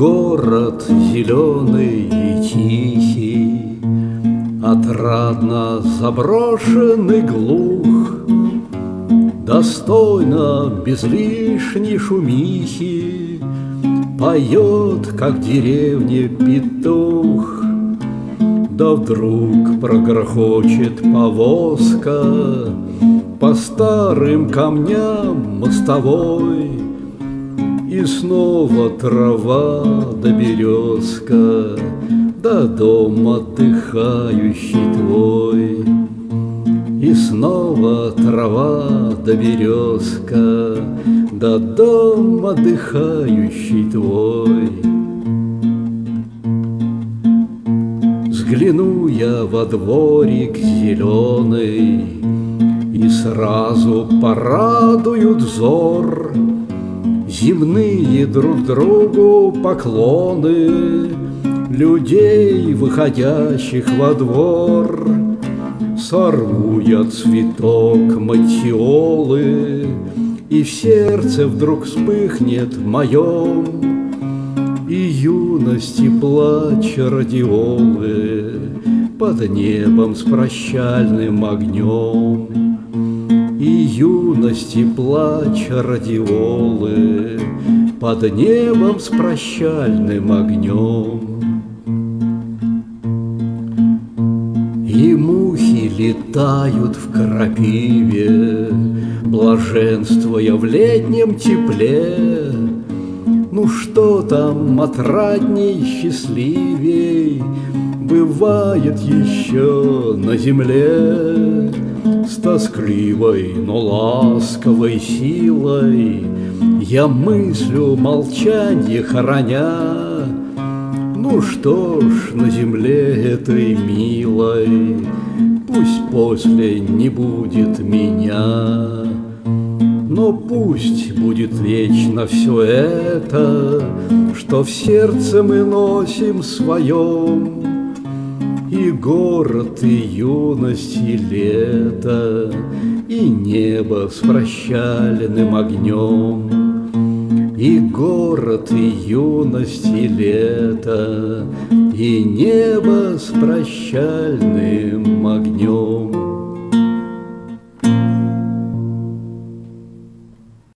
город зеленый и тихий, отрадно заброшенный глух, достойно без лишней шумихи поет, как в деревне петух. Да вдруг прогрохочет повозка по старым камням мостовой, и снова трава да березка, да дом отдыхающий твой. И снова трава да березка, да дом отдыхающий твой. Взгляну я во дворик зеленый, и сразу порадуют взор земные друг другу поклоны людей, выходящих во двор. Сорву я цветок матиолы, и в сердце вдруг вспыхнет моем и юности плач радиолы под небом с прощальным огнем. И юности плач радиолы под небом с прощальным огнем. И мухи летают в крапиве, блаженствуя в летнем тепле. Ну что там отрадней, счастливей бывает еще на земле? С тоскливой, но ласковой силой я мыслю молчанье храня. Ну что ж, на земле этой милой пусть после не будет меня, но пусть будет вечно все это, что в сердце мы носим своем. И город, и юность, и лето, и небо с прощальным огнем. И город, и юность, и лето, и небо с прощальным огнем.